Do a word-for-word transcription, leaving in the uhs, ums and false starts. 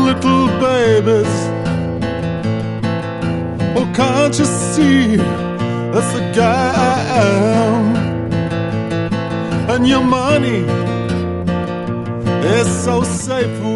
little babies. Oh, can't you see that's the guy I am? And your money is so safe.